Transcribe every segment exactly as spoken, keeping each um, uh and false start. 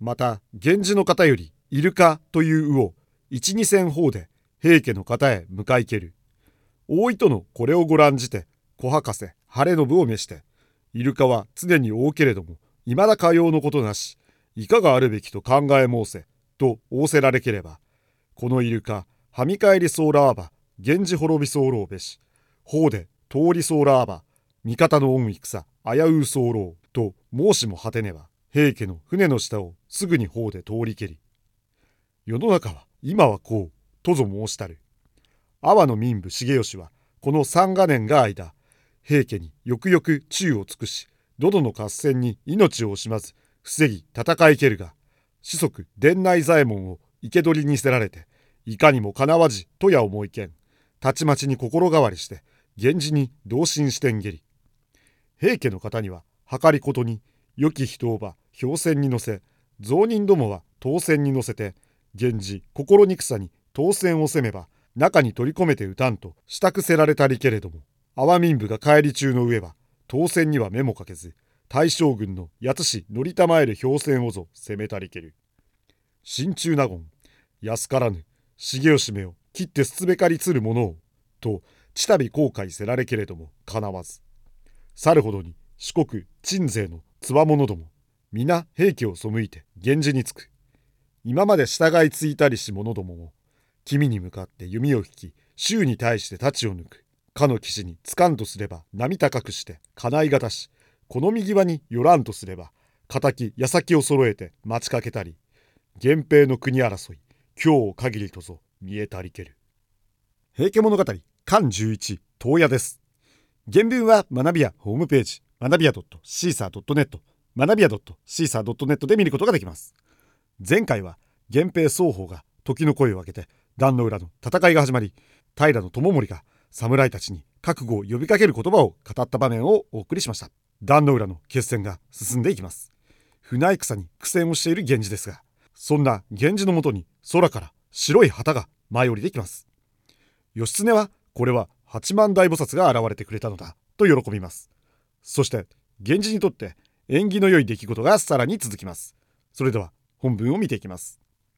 また源氏の方よりイルカという鵜を一二千砲で平家の方へ迎えける。大井とのこれをご覧じて小博士晴信を召して、イルカは常に多けれどもいまだかようのことなし、いかがあるべきと考え申せと仰せられければ、このイルカはみ返りそうらあば源氏滅び候べし、砲で通りそうらあば味方の恩戦危うう候と申しも果てねば、平家の船の下をすぐに砲で通りけり。世の中は今はこうとぞ申したる。阿波の民部重義はこの三が年が間、平家によくよく忠を尽くし、どどの合戦に命を惜しまず防ぎ戦いけるが、子息伝内左衛門を生け捕りにせられて、いかにもかなわじとや思いけん、たちまちに心変わりして源氏に同心してんげり。平家の方には計りことに良き人をば氷船に乗せ、雑人どもは当船に乗せて、源氏心憎さに当船を攻めば中に取り込めて打たんと支度せられたりけれども、阿波民部が帰り中の上は当船には目もかけず、大将軍の八津市乗りたまえる氷船をぞ攻めたりける。心中納言安からぬ重義めを切ってすつべかりつる者をとちたび後悔せられけれどもかなわず、さるほどに四国鎮西のつわものども皆平家を背いて源氏につく。今まで従いついたりし者どもも君に向かって弓を引き、衆に対して太刀を抜く。かの岸につかんとすれば波高くして叶いがたし、この右輪によらんとすれば敵矢先を揃えて待ちかけたり、源平の国争い今日を限りとぞ見えたりける。平家物語巻じゅういち東野です。原文は学びやホームページ学びや .シーサー .net 学びや .シーサー .net で見ることができます。前回は源平双方が時の声を上げて壇の浦の戦いが始まり、平知盛が侍たちに覚悟を呼びかける言葉を語った場面をお送りしました。壇の浦の決戦が進んでいきます。船戦に苦戦をしている源氏ですが、そんな源氏のもとに空から白い旗が舞い降りてきます。義経はこれは八幡大菩薩が現れてくれたのだと喜びます。そして源氏にとって縁起の良い出来事がさらに続きます。それでは本文を見ていきます。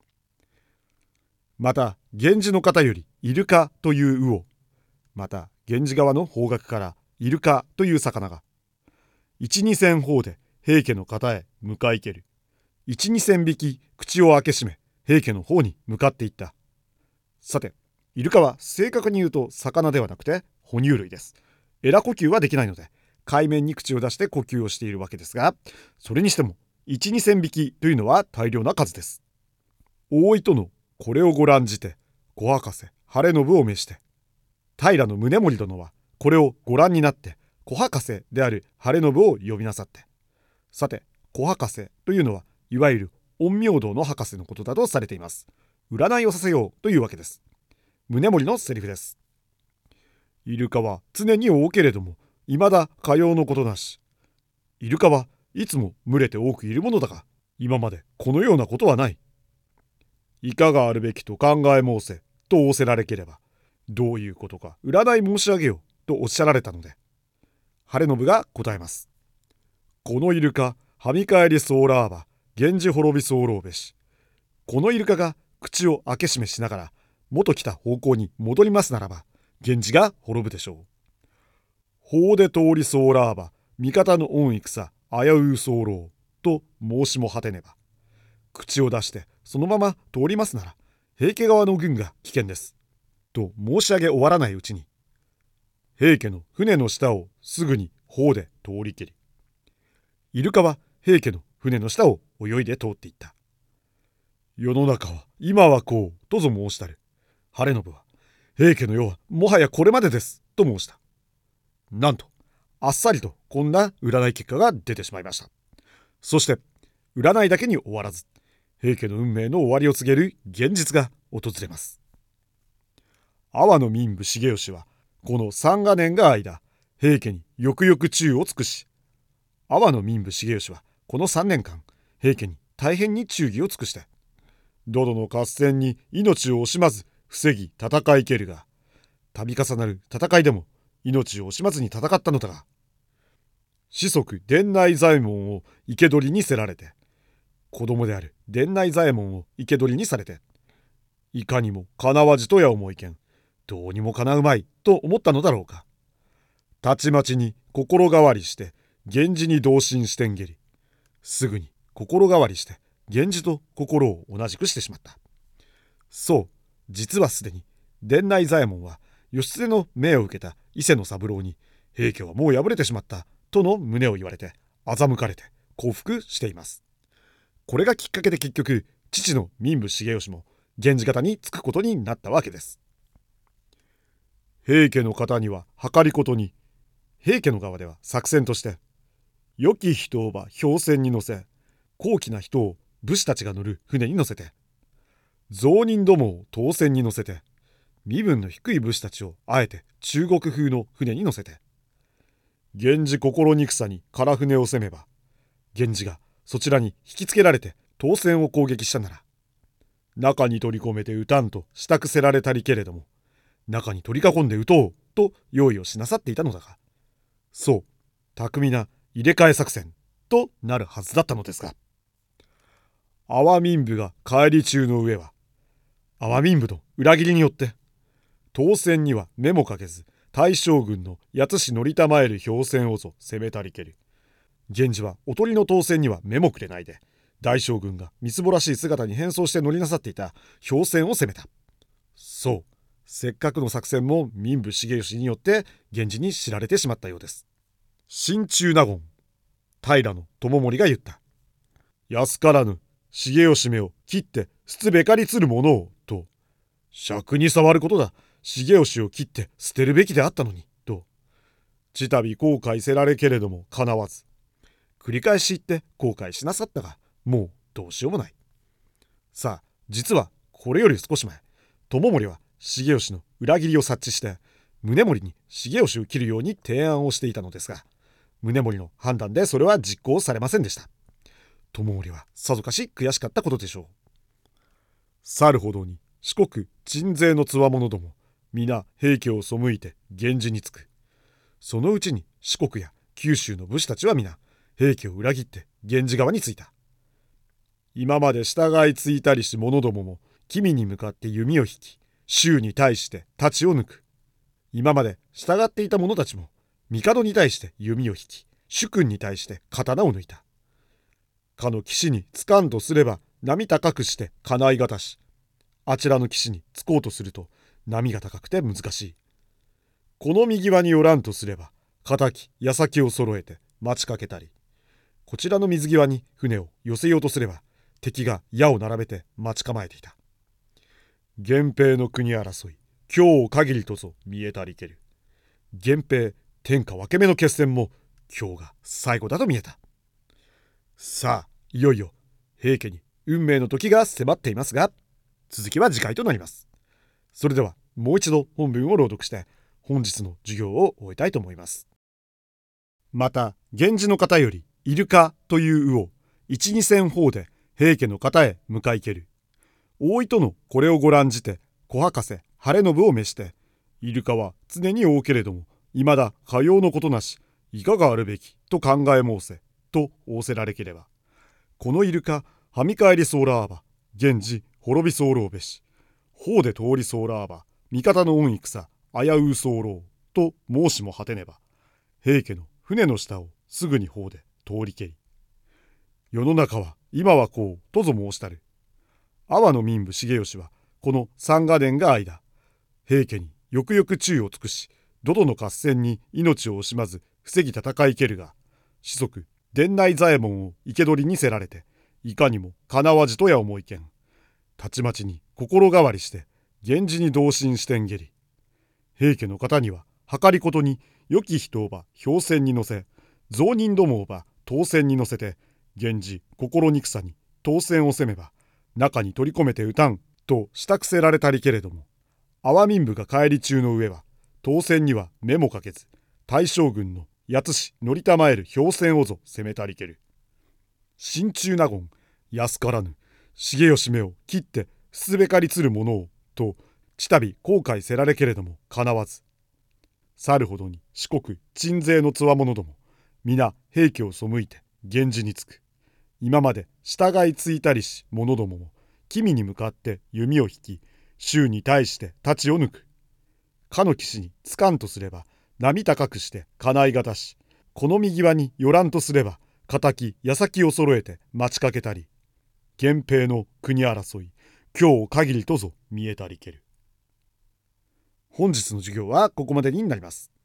また源氏の方よりイルカという鵜を、また源氏側の方角からイルカという魚が一二千砲で平家の方へ向かいける。一二千匹口を開け閉め平家の方に向かっていった。さてイルカは正確に言うと魚ではなくて哺乳類です。エラ呼吸はできないので海面に口を出して呼吸をしているわけですが、それにしても一二千匹というのは大量な数です。大井とのこれをご覧じて小博士晴信を召して、平宗盛殿はこれをご覧になって小博士である晴信を呼びなさって、さて小博士というのはいわゆる陰陽道の博士のことだとされています。占いをさせようというわけです。宗盛のセリフです。イルカは常に多けれどもいまだかようのことなし。イルカはいつも群れて多くいるものだが、今までこのようなことはない。いかがあるべきと考え申せと仰せられければ、どういうことか占い申し上げようとおっしゃられたので、晴信が答えます。このイルカはみ返りそうらあば源氏滅び候べし。このイルカが口を開け閉めしながら元来た方向に戻りますならば、源氏が滅ぶでしょう。法で通りそうらあば味方の恩戦危うう候と申しも果てねば、口を出してそのまま通りますなら平家側の軍が危険ですと申し上げ終わらないうちに、平家の船の下をすぐに砲で通り切り、イルカは平家の船の下を泳いで通っていった。世の中は今はこうとぞ申したる。晴信は平家の世はもはやこれまでですと申した。なんとあっさりとこんな占い結果が出てしまいました。そして占いだけに終わらず、平家の運命の終わりを告げる現実が訪れます。阿波の民部重義はこの三が年が間、平家によくよく忠を尽くし、阿波の民部重義はこのさんねんかん平家に大変に忠義を尽くして、どどの合戦に命を惜しまず防ぎ戦いけるが、度重なる戦いでも命を惜しまずに戦ったのだが、子息伝内左衛門を生け捕りにせられて、 子供である伝内左衛門を生け捕りにされて、いかにもかなわじとや思いけん、どうにもかなうまいと思ったのだろうか。たちまちに心変わりして源氏に同心してんげり、すぐに心変わりして源氏と心を同じくしてしまった。そう、実はすでに伝内左衛門は義経の命を受けた伊勢の三郎に、平家はもう敗れてしまったとの旨を言われて欺かれて降伏しています。これがきっかけで結局父の民部重義も源氏方につくことになったわけです。平家の方には計りことに、平家の側では作戦として、良き人をば氷船に乗せ、高貴な人を武士たちが乗る船に乗せて、雑人どもを当船に乗せて、身分の低い武士たちをあえて中国風の船に乗せて、源氏心憎さに唐船を攻めば、源氏がそちらに引きつけられて当船を攻撃したなら、中に取り込めて撃たんと支度せられたりけれども、中に取り囲んで撃とうと用意をしなさっていたのだが、そう巧みな入れ替え作戦となるはずだったのですが、阿波民部が帰り中の上は、阿波民部の裏切りによって当船には目もかけず、大将軍の八津乗りたまえる氷船をぞ攻めたりける。源氏はおとりの当船には目もくれないで、大将軍がみすぼらしい姿に変装して乗りなさっていた氷船を攻めた。そう、せっかくの作戦も民部重義によって源氏に知られてしまったようです。心中納言平知盛が言った。安からぬ重義めを切って捨つべかりつるものをと、尺に触ることだ、重義を切って捨てるべきであったのにと、ちたび後悔せられけれどもかなわず、繰り返し言って後悔しなさったが、もうどうしようもない。さあ、実はこれより少し前、知盛は重義の裏切りを察知して宗盛に重義を切るように提案をしていたのですが、宗盛の判断でそれは実行されませんでした。知盛はさぞかし悔しかったことでしょう。去るほどに四国鎮西のつわものども皆平家を背いて源氏につく。そのうちに四国や九州の武士たちは皆平家を裏切って源氏側についた。今まで従いついたりし者どもも君に向かって弓を引き、衆に対して太刀を抜く。今まで従っていた者たちも帝に対して弓を引き、主君に対して刀を抜いた。かの岸につかんとすれば波高くしてかないがたし、あちらの岸につこうとすると波が高くて難しい。この右輪に寄らんとすれば敵矢先を揃えて待ちかけたり、こちらの水際に船を寄せようとすれば敵が矢を並べて待ち構えていた。源平の国争い、今日限りとぞ見えたりける。源平天下分け目の決戦も今日が最後だと見えた。さあ、いよいよ平家に運命の時が迫っていますが、続きは次回となります。それではもう一度本文を朗読して本日の授業を終えたいと思います。また源氏の方よりイルカという鵜を一二千砲で平家の方へ迎えける。大井殿これをご覧じて小博士晴信を召して、イルカは常に多けれども未だかようのことなし、いかがあるべきと考え申せと仰せられければ、このイルカはみかえりそうらあば源氏滅び候べし、砲で通りそうらあば味方の恩戦危う候と申しも果てねば、平家の船の下をすぐに砲で通りけり。世の中は今はこうとぞ申したる。阿波の民部重義はこの三ヶ年が間、平家によくよく忠を尽くし、どどの合戦に命を惜しまず防ぎ戦いけるが、子息伝内左衛門を生け捕りにせられて、いかにもかなわじとや思いけん。たちまちに心変わりして源氏に同心してんげり。平家の方には計りことに良き人をば氷船に乗せ、雑人どもをば当船に乗せて、源氏心憎さに当船を攻めば中に取り込めて撃たんとしたくせられたりけれども、阿波民部が帰り中の上は当船には目もかけず、大将軍の八津乗りたまえる氷船をぞ攻めたりける。心中納言安からぬ重義めを切ってすべかりつるものをとちたび後悔せられけれどもかなわず、去るほどに四国鎮西のつわものども皆平家を背いて源氏につく。 今まで従いついたりし者どもも君に向かって弓を引き、衆に対して太刀を抜く。かの騎士につかんとすれば波高くして叶いがたし、この右側に寄らんとすれば敵矢先を揃えて待ちかけたり、源平の国争い、今日限りとぞ見えたりける。本日の授業はここまでになります。